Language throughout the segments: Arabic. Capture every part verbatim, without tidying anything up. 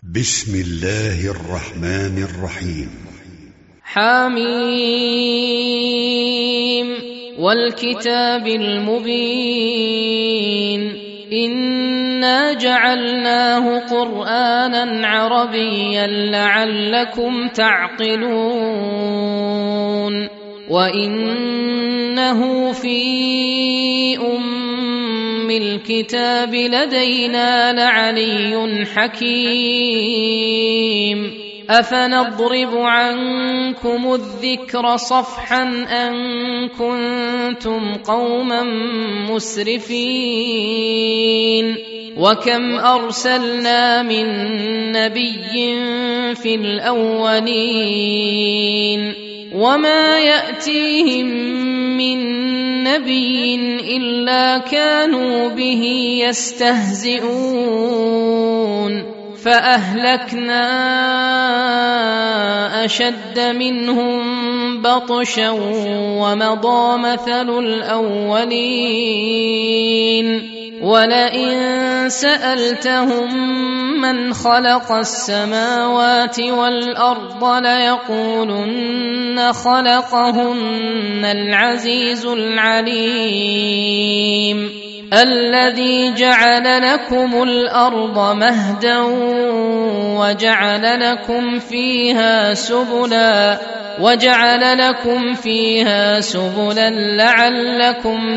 بسم الله الرحمن الرحيم. حميم والكتاب المبين إنا جعلناه قرآنا عربيا لعلكم تعقلون وإنه في أم الكتاب لدينا لعلي حكيم أفنضرب عنكم الذكر صفحا أن كنتم قوما مسرفين وكم أرسلنا من نبي في الأولين وما يأتيهم من نبي إلا كانوا به يستهزئون فأهلكنا أشد منهم بطشا ومضى مثل الأولين ولئن سألتهم من خلق السماوات والأرض ليقولن خلقهن العزيز العليم الذي جعل لكم الأرض مهدا وجعل لكم فيها سبلا وجعل لكم فيها سبلا لعلكم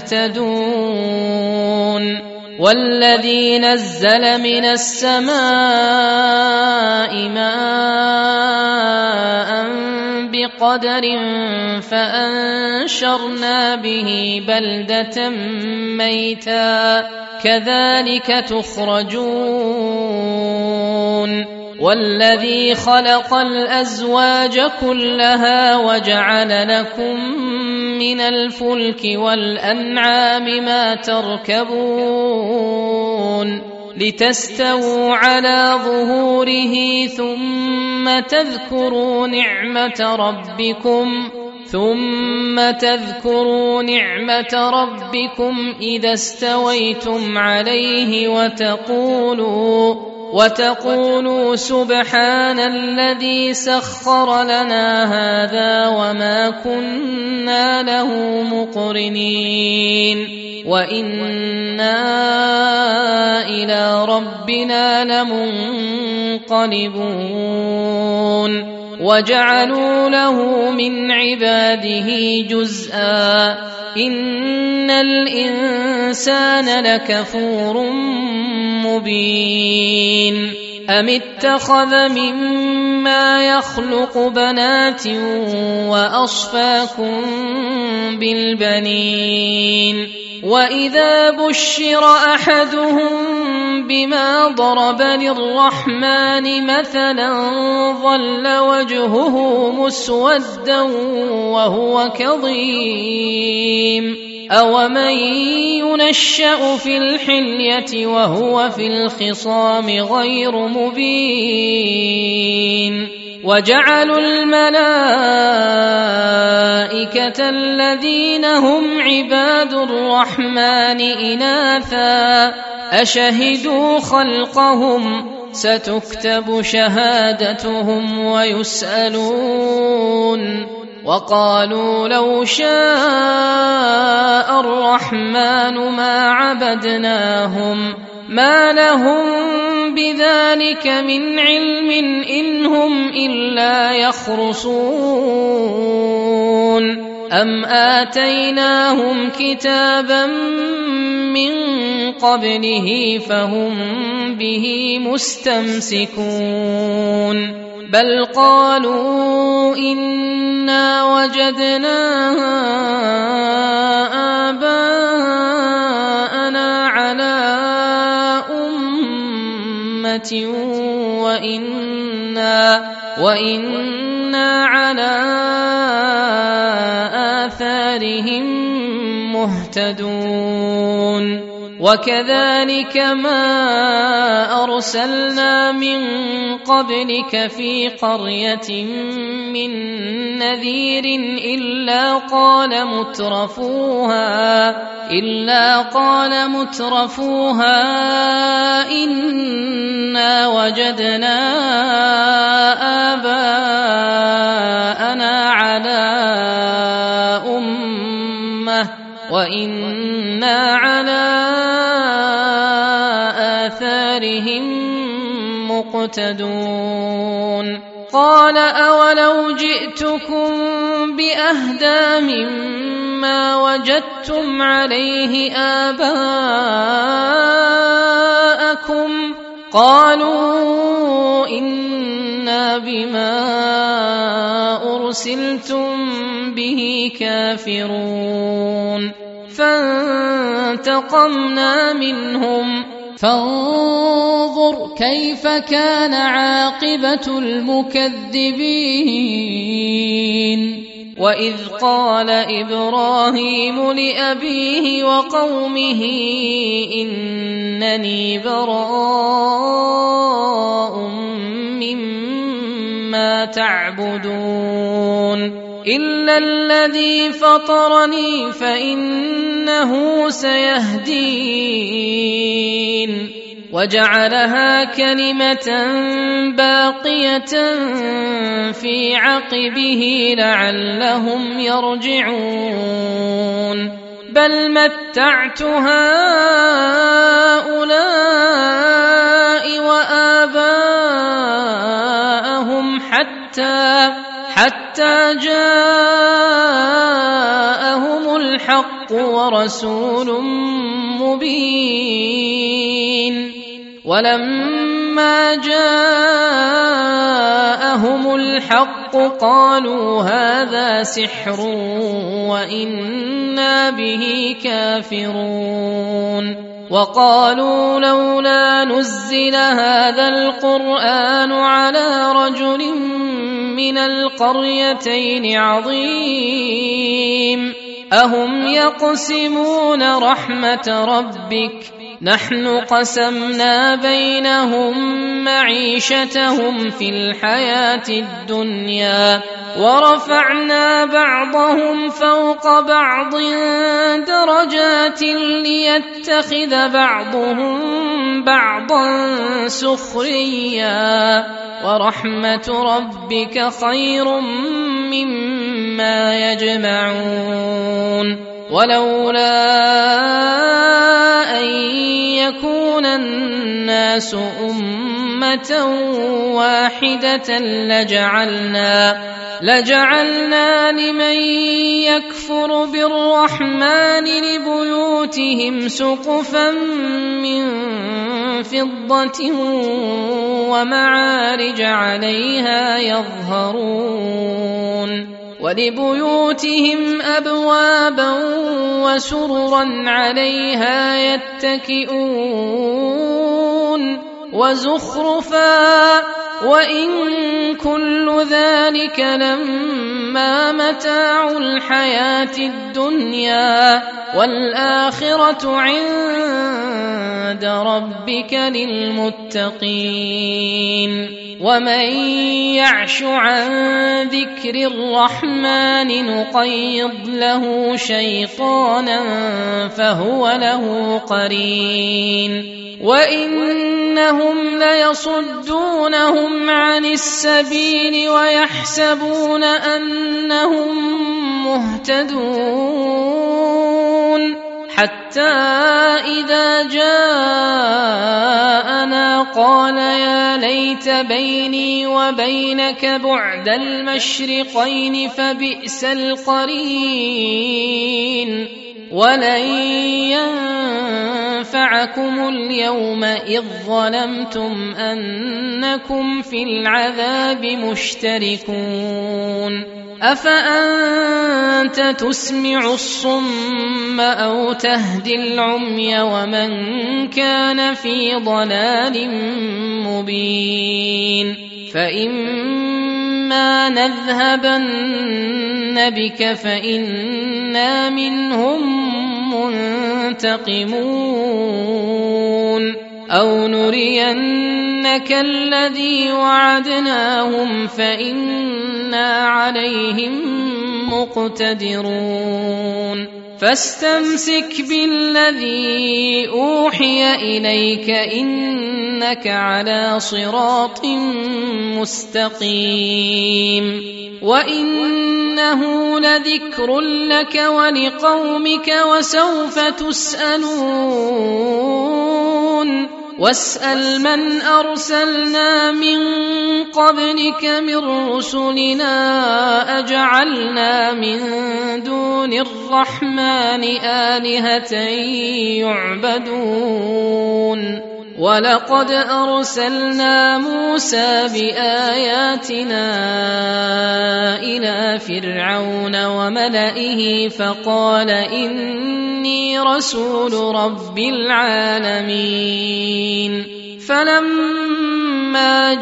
تهتدون والذي نزل من السماء ماء بقدر فأنشرنا به بلدة ميتا كذلك تخرجون والذي خلق الأزواج كلها وجعل لكم من الفلك والأنعام ما تركبون لتستووا على ظهوره ثم تذكروا نعمة ربكم ثم تذكروا نعمة ربكم إذا استويتم عليه وتقولوا وتقولوا سبحان الذي سخر لنا هذا وما كنا له مقرنين وإنا إلى ربنا لمنقلبون وجعلوا له من عباده جزءا إن الإنسان لكفور مبين أم اتخذ مما يخلق بنات وأصفاكم بالبنين وإذا بشر أحدهم بما ضرب للرحمن مثلا ظل وجهه مسودا وهو كظيم أومن ينشأ في الحلية وهو في الخصام غير مبين وجعلوا الملائكة الذين هم عباد الرحمن إناثا أشهدوا خلقهم ستكتب شهادتهم ويسألون وقالوا لو شاء الرحمن ما عبدناهم ما لهم بذلك من علم إن هم إلا يخرصون أم آتيناهم كتابا من قبله فهم به مستمسكون بل قالوا إنا وجدنا آباءنا على أمة وإنا, وإنا على آثارهم مهتدون وكذلك ما أرسلنا من قبلك في قرية من نذير إلا قال مترفوها إلا قال مترفوها إنا وجدنا آباءنا على أمة وإنا على آثارهم مقتدون قال أولو جئتكم بأهدى مما وجدتم عليه آباءكم قالوا إنا بما أرسلتم به كافرون فانتقمنا منهم فانظر كيف كان عاقبة المكذبين وإذ قال إبراهيم لأبيه وقومه إنني براء مما تعبدون إلا الذي فطرني فإنه سيهدين وجعلها كلمة باقية في عقبه لعلهم يرجعون بل متعت هؤلاء وآباءهم حتى حتى جاءهم الحق ورسول مبين ولما جاءهم الحق قالوا هذا سحر وإنا به كافرون وقالوا لولا نزل هذا القرآن على رجل من القريتين عظيم أهم يقسمون رحمة ربك نحن قسمنا بينهم معيشتهم في الحياة الدنيا ورفعنا بعضهم فوق بعض درجات ليتخذ بعضهم بعضا سخريا ورحمة ربك خير مما يجمعون ولولا أن يكون الناس أمة واحدة لجعلنا لجعلنا لمن يكفر بالرحمن لبيوتهم سقفا من فضة ومعارج عليها يظهرون ولبيوتهم أبوابا وسررا عليها يتكئون وزخرفا وإن كل ذلك لما متاع الحياة الدنيا والآخرة عند ربك للمتقين ومن يعش عن ذكر الرحمن نقيض له شيطانا فهو له قرين وإنهم ليصدونهم عن السبيل ويحسبون أنهم مهتدون حتى إذا جاءنا قال يا ليت بيني وبينك بعد المشرقين فبئس القرين ولن ينفعكم اليوم إذ ظلمتم أنكم في العذاب مشتركون أفأنت تسمع الصم أو تهدي العمي ومن كان في ضلال مبين فإما نذهبن بك فإنا منهم منتقمون أو نرينك الذي وعدناهم فإنا عليهم مقتدرون فاستمسك بالذي أوحي إليك إنك على صراط مستقيم وإنه لذكر لك ولقومك وسوف تسألون واسأل من أرسلنا من قبلك من رسلنا أجعلنا من دون الرحمن آلهة يعبدون ولقد أرسلنا موسى بآياتنا إلى فرعون وملئه فقال إني رسول رب العالمين فلما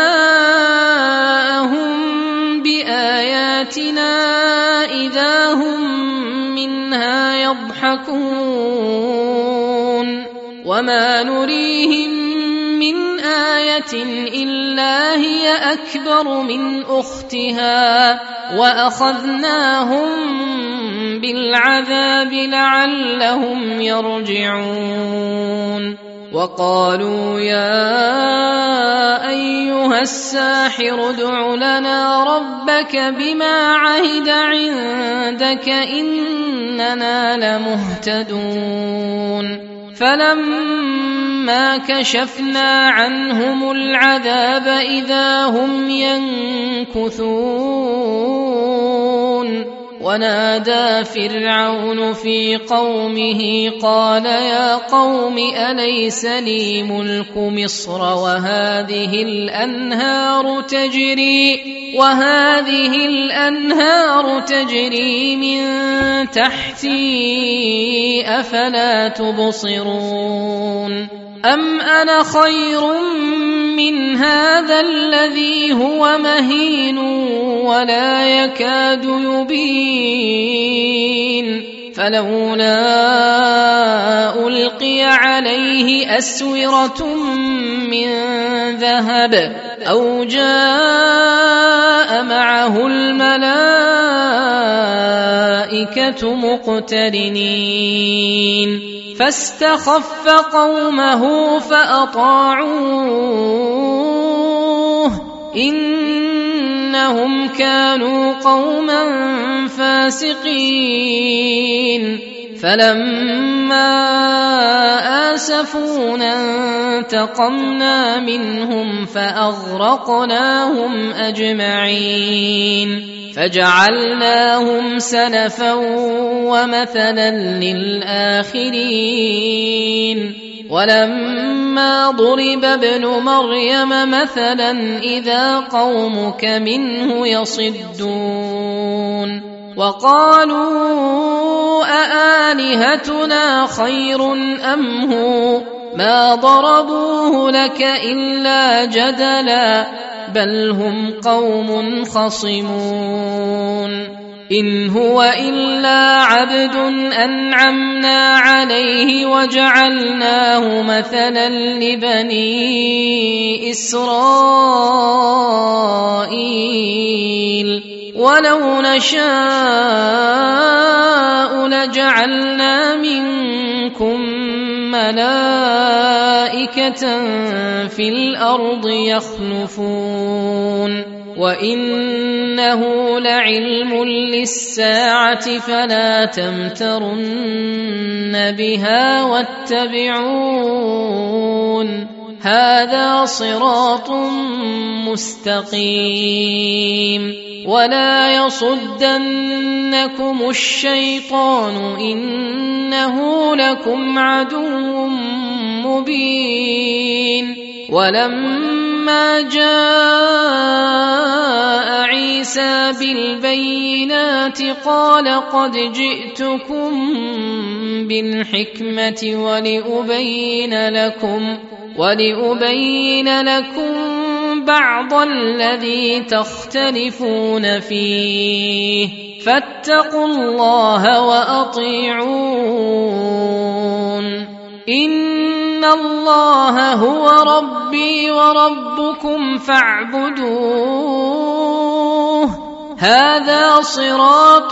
جاءهم بآياتنا إذا هم منها يضحكون وما نريهم من آية إلا هي أكبر من أختها وأخذناهم بالعذاب لعلهم يرجعون وقالوا يا أيها الساحر ادع لنا ربك بما عهد عندك إننا لمهتدون فلما كشفنا عنهم العذاب إذا هم ينكثون ونادى فرعون في قومه قال يا قوم أليس لي ملك مصر وهذه الأنهار تجري وهذه الأنهار تجري من تحتي أفلا تبصرون أم أنا خير من هذا الذي هو مهين ولا يكاد يبين فلولا ألقي عليه أسورة من ذهب أو جاء معه الملائكة مقترنين فاستخف قومه فأطاعوه إنهم كانوا قوما فاسقين فلما آسفونا انتقمنا منهم فأغرقناهم أجمعين فجعلناهم سلفا ومثلا للآخرين ولما ضرب ابن مريم مثلا إذا قومك منه يصدون وقالوا أآلهتنا خير أم هو ما ضربوه لك إلا جدلا بل هم قوم خصمون إن هو إلا عبد أنعمنا عليه وجعلناه مثلا لبني إسرائيل ولو نشاء لجعلنا منكم ملائكة في الأرض يخلفون وإنه لعلم للساعة فلا تمترن بها واتبعون هذا صراط مستقيم ولا يصدنكم الشيطان إنه لكم عدو مبين ولما جاء عيسى بالبينات قال قد جئتكم بالحكمة ولأبين لكم ولأبين لكم بعض الذي تختلفون فيه فاتقوا الله وأطيعون إن الله هو ربي وربكم فاعبدوه هذا صراط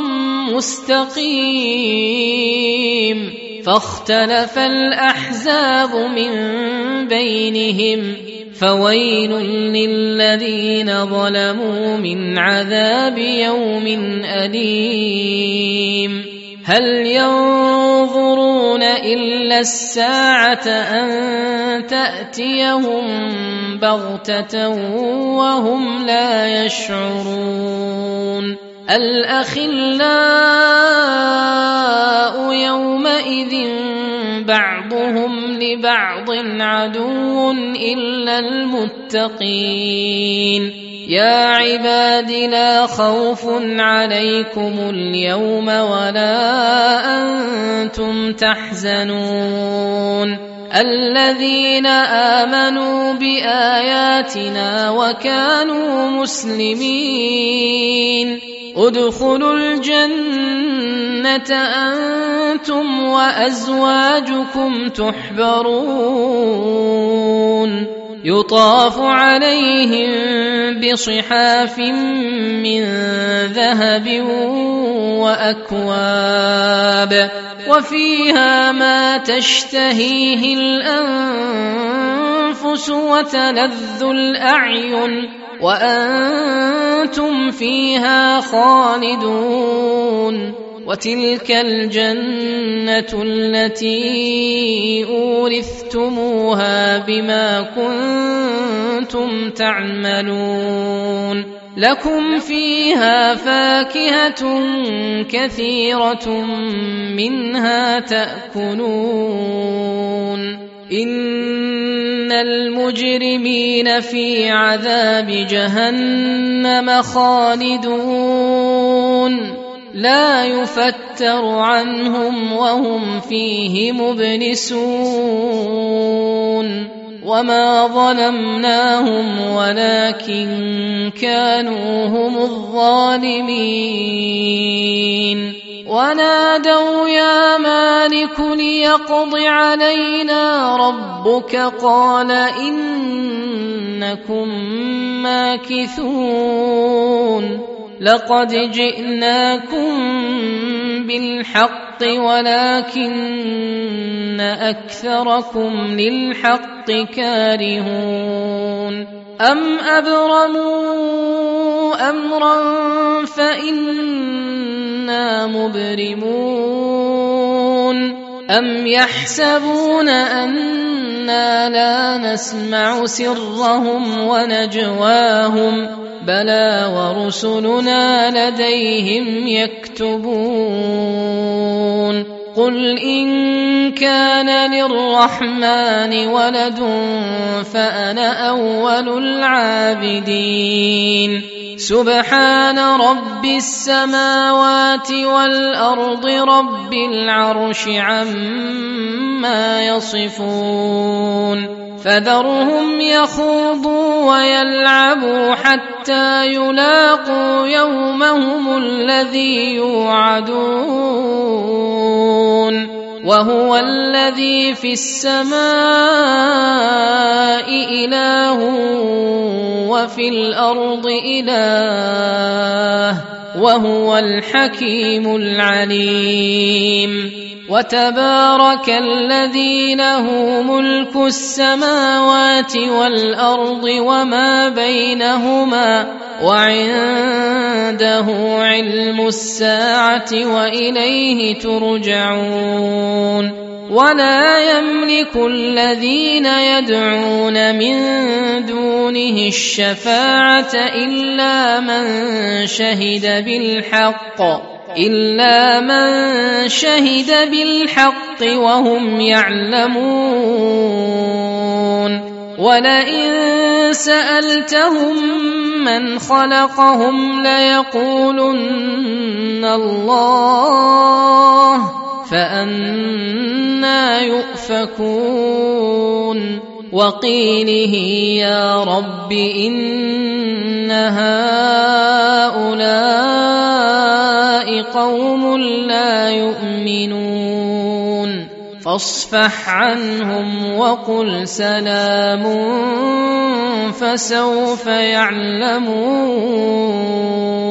مستقيم فاختلف الأحزاب من بينهم فويل للذين ظلموا من عذاب يوم أليم هل ينظرون إلا الساعة أن تأتيهم بغتة وهم لا يشعرون الأخلاء يومئذ بعضهم لبعض عدو إلا المتقين يا عباد لا خوف عليكم اليوم ولا أنتم تحزنون الذين آمنوا بآياتنا وكانوا مسلمين ادخلوا الجنة أنتم وأزواجكم تحبرون يطاف عليهم بصحاف من ذهب وأكواب وفيها ما تشتهيه الأنفس وتلذ الأعين وأنتم فيها خالدون وتلك الجنة التي أورثتموها بما كنتم تعملون لكم فيها فاكهة كثيرة منها تأكلون إن المجرمين في عذاب جهنم خالدون لا يفتر عنهم وهم فيه مبلسون وما ظلمناهم ولكن كانوا هم الظالمين ونادوا يا مالك ليقض علينا ربك قال إنكم ماكثون لقد جئناكم بالحق ولكن أكثركم للحق كارهون أم أبرموا أمرا فإنا مبرمون أم يحسبون أنا لا نسمع سرهم ونجواهم بلى ورسلنا لديهم يكتبون قل إن كان للرحمن ولد فأنا أول العابدين سبحان رب السماوات والأرض رب العرش عما يصفون فذرهم يخوضوا ويلعبوا حتى يلاقوا يومهم الذي يوعدون وهو الذي في السماء إله وفي الأرض إله وهو الحكيم العليم وتبارك الذي له ملك السماوات والأرض وما بينهما وعنده علم الساعة وإليه ترجعون ولا يملك الذين يدعون من دونه الشفاعة إلا من شهد بالحق إلا من شهد بالحق وهم يعلمون ولئن سألتهم من خلقهم ليقولن الله فأنى يؤفكون وقيله يا رب إن هؤلاء قوم لا يؤمنون فاصفح عنهم وقل سلام فسوف يعلمون.